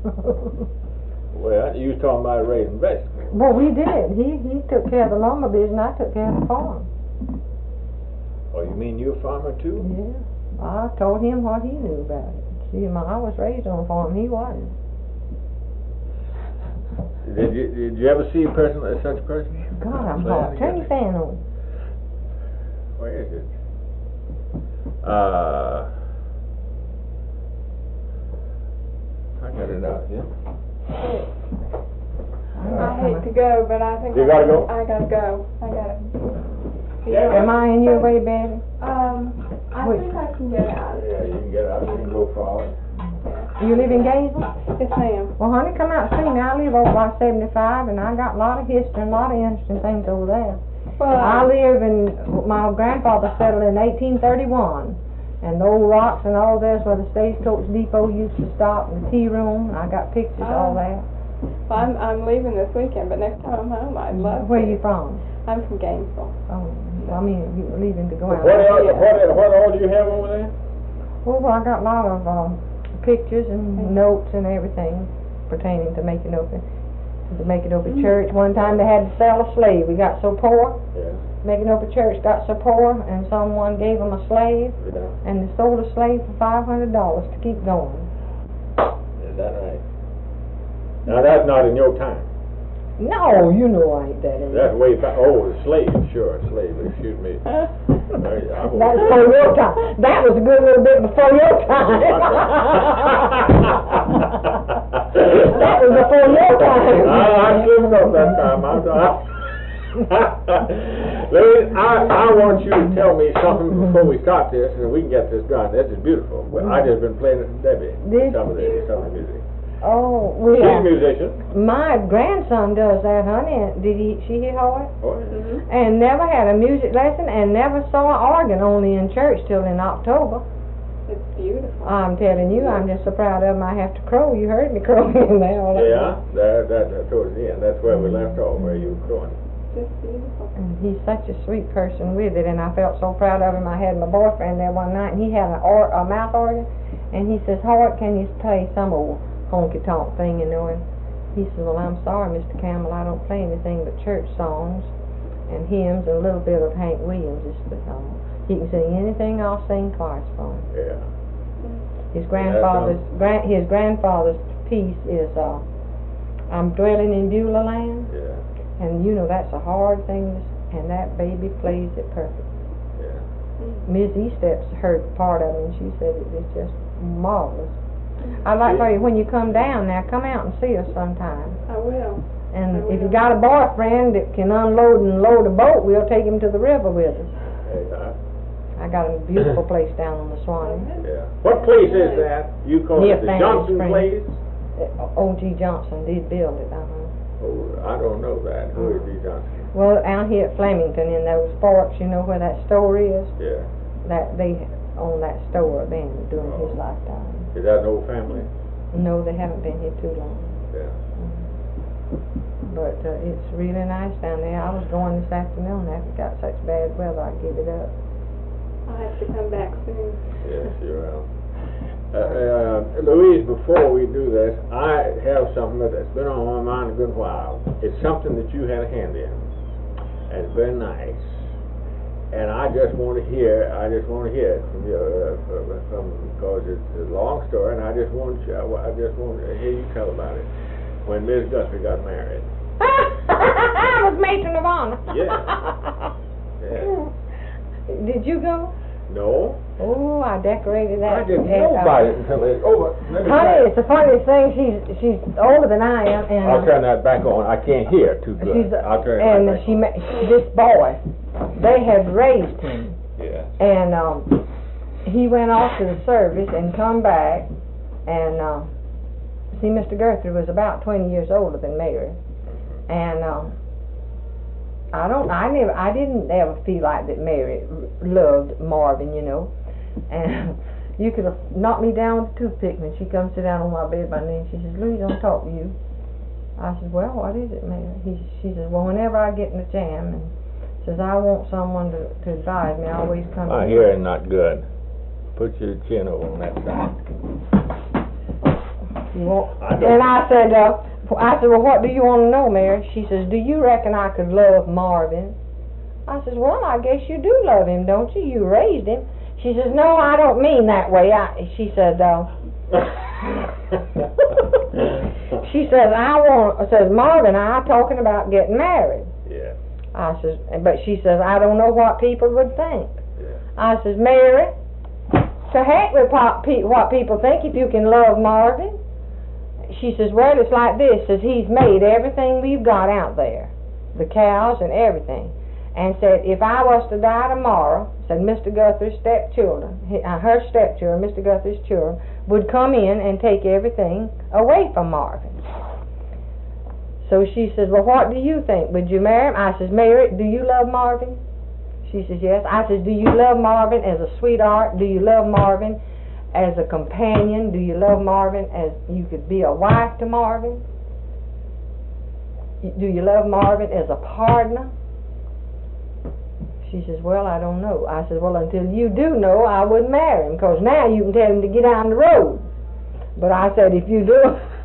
Well, you was talking about raising vegetables. Well, we did. He he took care of the lumber business, and I took care of the farm. Oh, you mean you're a farmer too? Yeah, I told him what he knew about it. See, my, I was raised on a farm. He wasn't. Did you did you ever see a person like such a person? God, I'm Well, hot. Turn your fan on. Where is it? Uh, I got it out here. I hate to go, but I think You I gotta go? I gotta go. I gotta. Yeah. Am I in your way, Betty? Um, I Wait. think I can get out. Yeah, you can get out. You can go forward. You live in Gainesville? Yes, ma'am. Well, honey, come out and see me. I live over by seventy-five, and I got a lot of history and a lot of interesting things over there. Well, I live in, my grandfather settled in eighteen thirty-one, and the old rocks and all this where the stagecoach depot used to stop, and the tea room. I got pictures Oh. all that. well, I'm I'm leaving this weekend, but next time I'm home, I'd love. Where to. you from? I'm from Gainesville. Oh, I mean, you were leaving to go out. What else? What what all do you have over there? Well, well, I got a lot of um, pictures and Mhm. notes and everything pertaining to making open, to making open Mhm. church. One time they had to sell a slave. We got so poor, Yeah. making open church got so poor, and someone gave them a slave, Yeah. and they sold a slave for five hundred dollars to keep going. Is that right? Now that's not in your time. No, you know I ain't that old. That's way back. Oh, the slave, sure, slave. Excuse me. I was- That's before your time. That was a good little bit before your time. That was before your time. I, I slipped up that time. I, I, Louis, I, I want you to tell me something before we start this, and we can get this done. This is beautiful. Well, I just been playing it to Debbie. This- Some of the, some of the music. Oh, we She's a have, musician. my grandson does that, honey. And did he, she hear Howard? Oh, yeah. Mhm. And never had a music lesson and never saw an organ, only in church till in October. It's beautiful. I'm telling you, I'm just so proud of him. I have to crow. You heard me crowing in there. all that Yeah, that, that, that towards the end. That's where we left off, where you were going. Just beautiful. And he's such a sweet person with it, and I felt so proud of him. I had my boyfriend there one night, and he had an or, a mouth organ, and he says, Howard, can you play some old honky-tonk thing, you know? And he says, well, I'm sorry, Mister Campbell, I don't play anything but church songs and hymns and a little bit of Hank Williams. Just, um, he can sing anything, I'll sing twice for him. Yeah. His grandfather's grand, his grandfather's piece is uh, I'm Dwelling in Beulah Land, Yeah. and you know that's a hard thing, to, and that baby plays it perfect. Yeah. Miss Eastep's heard part of it, and she said it was just marvelous. I'd like for you, when you come down now, come out and see us sometime. I will. And if you got a boyfriend that can unload and load a boat, we'll take him to the river with us. Hey, uh, I got a beautiful place down on the Swanee. yeah. What place is that? You call Near it the Fanning Johnson Springs. place? Uh, O G Johnson did build it, uh-huh. Oh, I don't know that. Who is he, Johnson? Well, out here at Flemington in those forks, you know where that store is? Yeah. That they own that store then during his Oh. lifetime. Is that an old family? No, they haven't been here too long. Yeah. But uh, it's really nice down there. I was going this afternoon after it got such bad weather, I give it up. I'll have to come back soon. Yes, you're right. Uh, uh, Louise, before we do this, I have something that's been on my mind a good while. It's something that you had a hand in, and it's very nice. And I just want to hear, I just want to hear it from you, uh, from, from, because it's a long story, and I just want you, I just want to hear you tell about it. When Miss Guthrie got married. I was matron of honor. Yeah. Yeah. Did you go? No, Oh, I decorated I that. didn't at, know uh, about it until it, oh, let me try Honey, it. it's the funniest thing. She's she's older than I am, and I'll turn that back on. I can't hear too good. she's I'll turn it and back she on. ma- this boy, they had raised him, Yeah. and um, he went off to the service and come back, and uh, see, Mister Guthrie was about twenty years older than Mary, and um, I don't, I never, I didn't ever feel like that Mary r- loved Marvin, you know, and you could have knocked me down with a toothpick when she comes sit down on my bed by knee, and she says, Louise, I want to talk to you. I said, well, what is it, Mary? He, she says, well, whenever I get in a jam, and says, I want someone to, to advise me, I always come to My you. hearing not good. Put your chin over on that side. You want, I know. and I said, uh, I said, well, what do you want to know, Mary? She says, do you reckon I could love Marvin? I says, well, I guess you do love him, don't you? You raised him. She says, no, I don't mean that way. I, she said, uh, she says, I want, says, Marvin and I are talking about getting married. Yeah. I says, but she says, I don't know what people would think. Yeah. I says, Mary, to heck with pop pe- what people think if you can love Marvin. She says, well, it's like this, says he's made everything we've got out there, the cows and everything, and said, if I was to die tomorrow, said Mister Guthrie's stepchildren, he- uh, her stepchildren, Mister Guthrie's children, would come in and take everything away from Marvin. So she says, well, what do you think? Would you marry him? I says, Mary, do you love Marvin? She says, yes. I says, do you love Marvin as a sweetheart? Do you love Marvin as a companion? Do you love Marvin as you could be a wife to Marvin? Do you love Marvin as a partner? She says, well, I don't know. I says, well, until you do know, I wouldn't marry him, because now you can tell him to get down the road. But I said, if you do...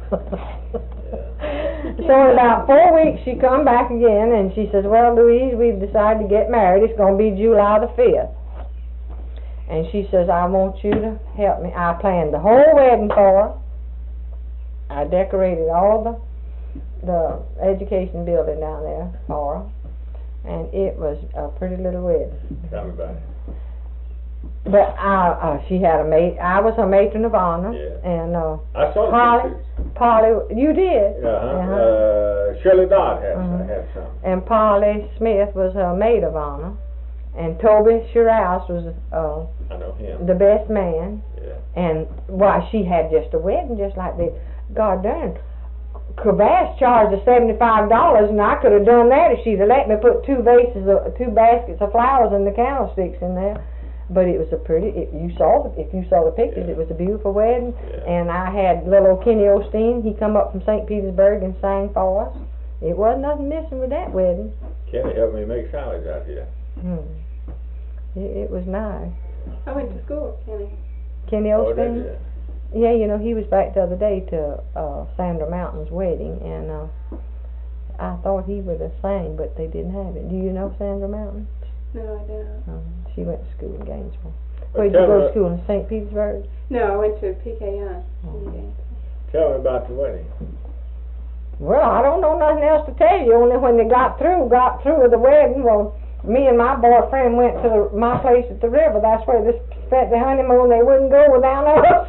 So in about four weeks she come back again, and she says, well, Louise, we've decided to get married. It's going to be July the fifth. And she says, I want you to help me. I planned the whole wedding for her. I decorated all the the education building down there for her. And it was a pretty little wedding. Tell me about it. And she says, well, Louise, we've decided to get married. It's going to be July the fifth. And she says, I want you to help me. I planned the whole wedding for her. I decorated all the the education building down there for her. And it was a pretty little wedding. But I, uh, she had a maid. I was her matron of honor, Yeah. and uh, I saw the Polly, pictures. Polly, you did. Uh-huh. Uh-huh. Uh, Shirley Dodd had, Mhm. had some. And Polly Smith was her maid of honor, and Toby Shirouse was uh, I know him. the best man. Yeah. And why, she had just a wedding just like that. God darn. Crevasse charged us seventy-five dollars, and I could have done that if she'd have let me put two vases, of, two baskets of flowers and the candlesticks in there. But it was a pretty. It, you saw the, if you saw the pictures, Yeah. it was a beautiful wedding. Yeah. And I had little old Kenny Osteen. He come up from Saint Petersburg and sang for us. It wasn't nothing missing with that wedding. Kenny helped me make salads out here. Hmm. It, it was nice. I went to school with Kenny. Kenny Oh, did Osteen. you? Yeah, you know, he was back the other day to uh, Sandra Mountain's wedding, and uh, I thought he would have sang, but they didn't have it. Do you know Sandra Mountain? No, I don't. Um, she went to school in Gainesville. Well, Where did you tell go me- to school, in Saint Petersburg? No, I went to P K I. Oh. Tell me about the wedding. Well, I don't know nothing else to tell you, only when they got through, got through with the wedding, well, me and my boyfriend went to the, my place at the river. That's where they spent the honeymoon. They wouldn't go without us.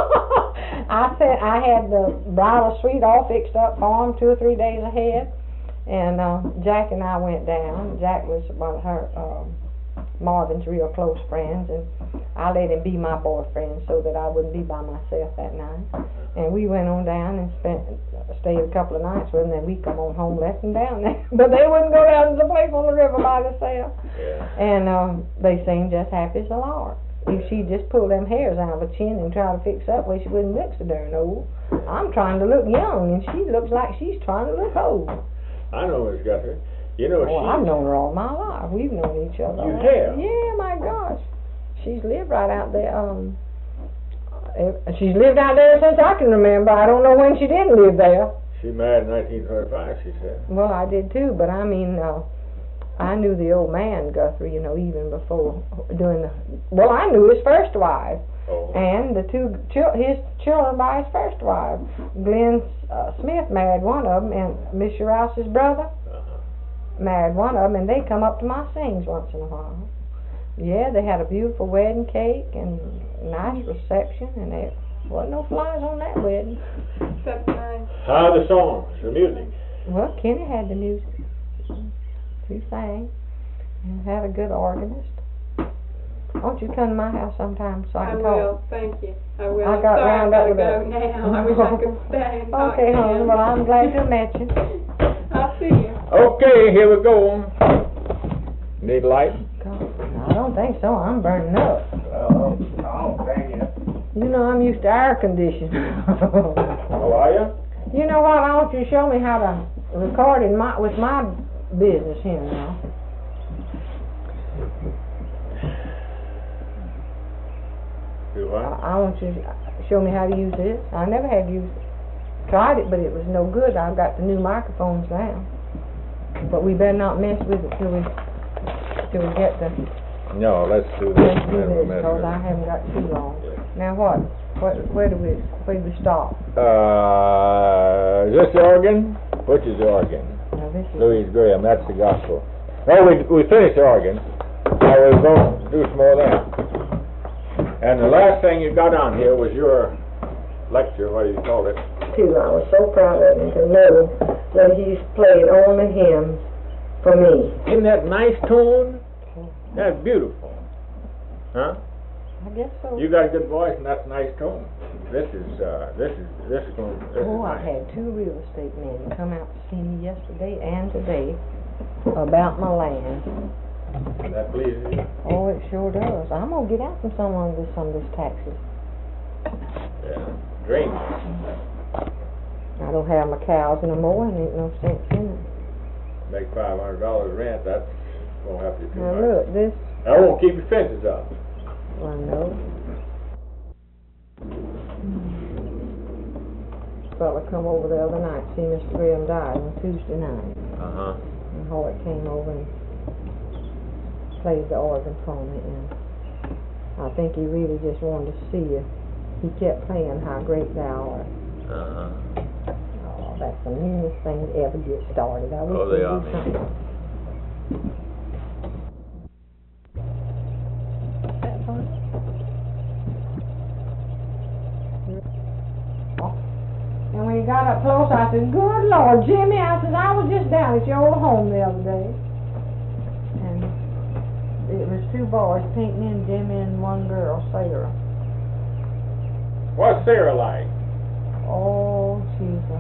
I said I had the bridal suite all fixed up for them two or three days ahead, and uh, Jack and I went down. Jack was one of her um, Marvin's real close friends, and I let him be my boyfriend so that I wouldn't be by myself that night. And we went on down and spent stayed a couple of nights with them. Then we come on home, left them down there, but they wouldn't go down to the place on the river by themselves. Yeah. And um, they seemed just happy as a lark. If she just pulled them hairs out of her chin and tried to fix up, well, she wouldn't look so darn old. I'm trying to look young, and she looks like she's trying to look old. I know Miss Guthrie. You know, Oh, she. I've known her all my life. We've known each other. You all- have? Yeah, my gosh. She's lived right out there. Um, eh, she's lived out there since I can remember. I don't know when she didn't live there. She married in nineteen twenty-five, she said. Well, I did too, but I mean, uh, I knew the old man, Guthrie, you know, even before doing the, well, I knew his first wife, Oh. and the two, chil- his children by his first wife. Glenn uh, Smith married one of them, and Miss Rouse's brother Uh-huh. married one of them, and they come up to my sings once in a while. Yeah, they had a beautiful wedding cake and nice reception, and there wasn't no flies on that wedding. That's nice. How are the songs, the music? Well, Kenny had the music. He sang and had a good organist. Won't you come to my house sometime so I I can will. talk? Thank you. I will. I I'm got sorry round I up gotta with go a- now. I wish I could stay and talk Okay, to hon. him. Well, I'm glad to have met you. I'll see you. Okay, here we go. Need light? God, I don't think so. I'm burning up. Well, I'll bang it. You know, I'm used to air conditioning. Oh, are you? You know what? I want you to show me how to record in my with my business here now. Do I, what? I want you to show me how to use this. I never had used it. Tried it, but it was no good. I've got the new microphones now. But we better not mess with it till we till we get the No, let's do this. let's do Never this mess because with I it. haven't got too long. Yeah. Now what? What? Where do we where do we stop? Uh, is this the organ? Which is the organ? Now this is Louise Graham, that's the gospel. No, we we finished the organ. Now we're going to do some more of that. And the last thing you got on here was your lecture, what do you call it? too. I was so proud of him to know that he's played only hymns for me. Isn't that nice tone? That's beautiful. Huh? I guess so. You got a good voice and that's a nice tone. This is, uh, this is, this is going, this Oh, is I nice. had two real estate men come out to see me yesterday and today about my land. That pleases you? Oh, it sure does. I'm gonna get out from some of this, some of this taxes. Yeah. Dreams. I don't have my cows anymore, and ain't no sense in it. Make five hundred dollars rent, that won't help you too Now much. look, this, That won't keep your fences up. I know. Fella come over the other night, see Mister Graham died on Tuesday night. Uh-huh. And Hoyt came over and played the organ for me, and I think he really just wanted to see you. He kept playing How Great Thou Art. Uh-huh. Oh, that's the meanest thing to ever get started. I wish Oh, they they'd are do mean. something. Is that fun? he got up close, I said, good Lord, Jimmy, I said, I was just down at your old home the other day. And it was two boys, Pinckney and Jimmy, and one girl, Sarah. What's Sarah like? Oh, she's a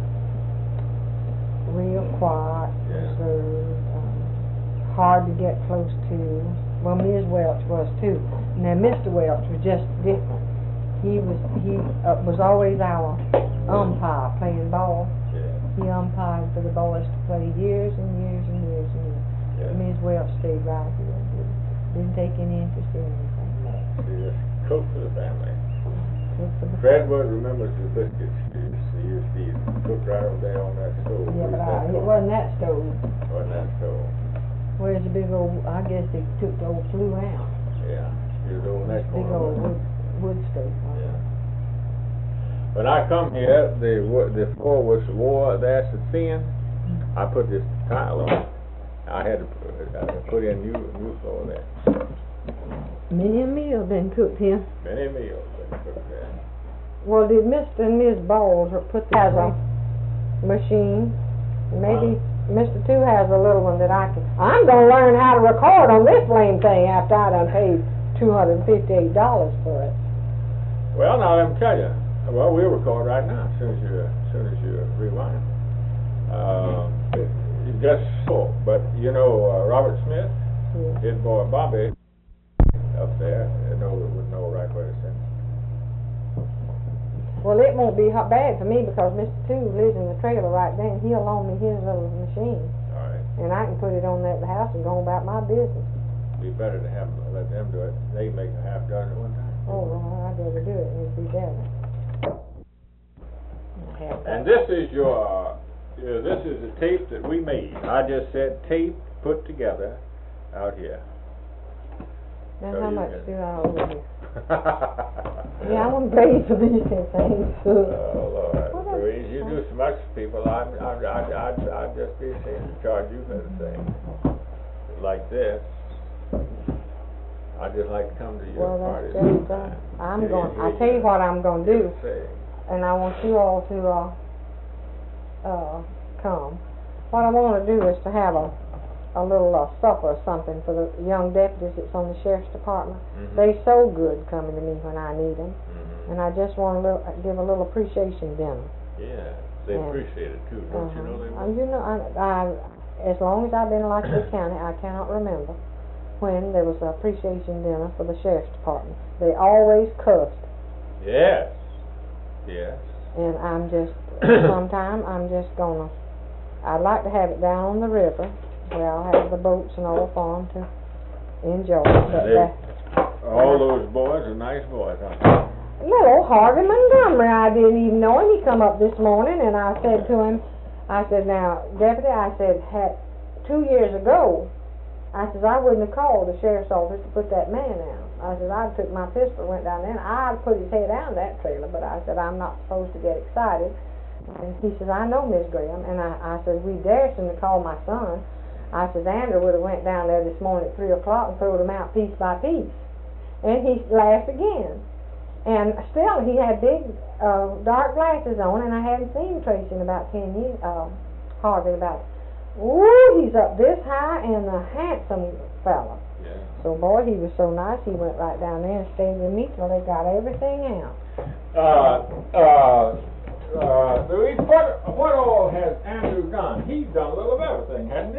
real quiet, Yeah. reserved, um, hard to get close to. Well, Miz Welch was too. Now, Mister Welch was just different. He was he uh, was always our umpire playing ball. Yeah. He umpired for the boys to play years and years and years and years. Yeah. Miz Welch stayed right here. Didn't, didn't take any interest in anything. She just cooked for the family. Good for the Fred Wood remembers the biscuits she used to use to eat. Cooked right over there on that stove. Yeah, but Where's I, that it from? wasn't that stove. Wasn't that stove? Where's the big old? I guess they took the old flue out. Yeah. She was over that Big corner. old wasn't wood, wood stove. it? Yeah. When I come here, the wo- the floor was wore there so thin. I put this tile on. I had to put, I had to put in new new floor there. Many a meal been cooked here. Many meals been cooked there. Well, did Mister and Miss Bowles put the has a machine? Maybe Mister Two has a little one that I can. I'm gonna learn how to record on this lame thing after I done paid two hundred and fifty-eight dollars for it. Well, now let me tell you. Well, we'll record right now as soon as you as soon as you rewind. Uh, just so, but you know uh, Robert Smith, Yeah. his boy Bobby, up there, you know would know right where to send. Well, it won't be hot bad for me because Mister Two lives in the trailer right there, and he'll loan me his little machine, All right. and I can put it on at the house and go about my business. Be better to have let them do it. They can make a half dozen at one time. Oh, well, I'd rather do it. It'd be better. And this is your, uh, this is the tape that we made. I just said tape put together out here. Now, So how you much can- do I owe you? Yeah, I want to pay you for these things. Oh, Lord, What else? Louise, you do so much for people, I'm, I'm, I'd, I'd, I'd just be ashamed to charge you for the thing. Like this, I'd just like to come to your Well, party that's just, uh, sometime. I'm Yeah, going, yeah, I tell you yeah. what I'm going to do, Just say. and I want you all to, uh, uh, come. What I want to do is to have a, a little, uh, supper or something for the young deputies that's on the sheriff's department. Mhm. They so good coming to me when I need them, Mhm. and I just want to give a little appreciation dinner. Yeah, they Yeah. appreciate it too, don't you know they Uh-huh. will? Uh, you know, I, I, as long as I've been in Lockwood County, I cannot remember when there was an appreciation dinner for the sheriff's department. They always cussed, Yes, yes. and I'm just, sometime I'm just gonna, I'd like to have it down on the river, where I'll have the boats and all for 'em to enjoy. But They- that, All those boys are nice boys, aren't they? little Harvey Montgomery, I didn't even know him. He come up this morning, and I said to him, I said, now, Deputy, I said, had, two years ago, I said, I wouldn't have called the sheriff's office to put that man out. I said, I took my pistol, went down there, and I'd put his head down that trailer, but I said, I'm not supposed to get excited. And he says, I know, Miss Graham. And I, I said, we daresn't to call my son. I said, Andrew would have went down there this morning at three o'clock and threw him out piece by piece. And he laughed again. And still, he had big, uh, dark glasses on, and I hadn't seen Tracy in about ten years, uh, Harvey about, ooh, he's up this high and a handsome fella. Yeah. So, boy, he was so nice, he went right down there and stayed with me till they got everything out. Uh, uh, uh, Louise, what, what all has Andrew done? He's done a little of everything, hasn't he?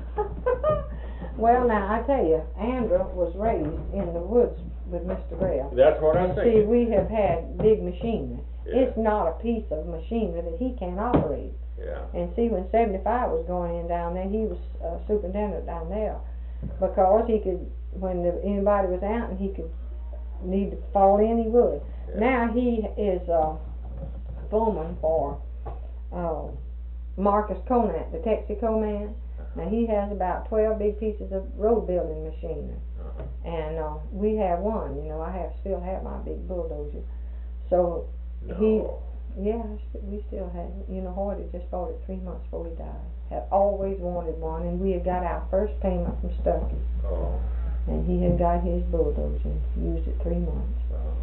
Well, now, I tell you, Andrew was raised in the woods with Mister Graham. That's what I'm And see, thinking. we have had big machinery. Yeah. It's not a piece of machinery that he can't operate. Yeah. And see, when seventy-five was going in down there, he was uh, superintendent down there, because he could, when the, anybody was out and he could need to fall in, he would. Yeah. Now he is uh, foreman for uh, Marcus Conant, the Texaco man. Now he has about twelve big pieces of road building machinery, Uh-huh. and uh, we have one. You know, I have still have my big bulldozer. So No. he. Yeah, I st- we still have it. You know, Hoyt had just bought it three months before he died. Had always wanted one, and we had got our first payment from Stuckey, Oh. and he had got his bulldozer and used it three months. Oh.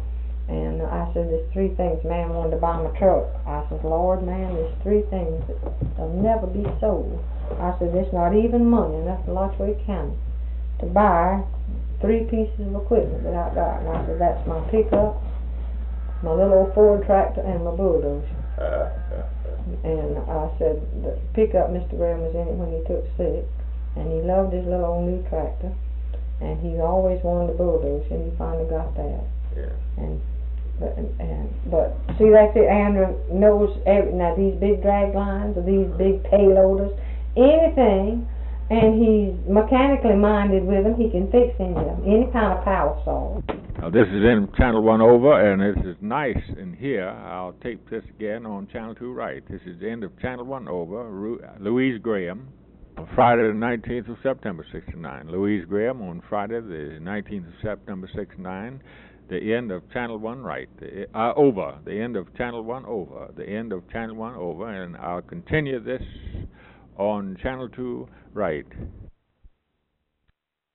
And I said, there's three things. Man wanted to buy my truck. I said, Lord, man, there's three things that'll never be sold. I said, there's not even money enough in Lodgeway County to buy three pieces of equipment that I got. And I said, that's my pickup, my little old Ford tractor, and my bulldozer. Uh, And I said, the pickup, Mister Graham was in it when he took sick, and he loved his little old new tractor, and he always wanted a bulldozer, and he finally got that. yeah. And but and, and but see, that's it. Andrew knows every, now these big drag lines or these big payloaders, anything, and he's mechanically minded with them. He can fix any of them, any kind of power saw. Now, this is in Channel one over, and this is nice in here. I'll tape this again on Channel two right. This is the end of Channel one over. Ru- Louise Graham, on Friday the nineteenth of September, sixty-nine. Louise Graham on Friday the nineteenth of September, sixty-nine. The end of Channel one right. The, uh, over. The end of Channel one over. The end of Channel one over. And I'll continue this on Channel two right.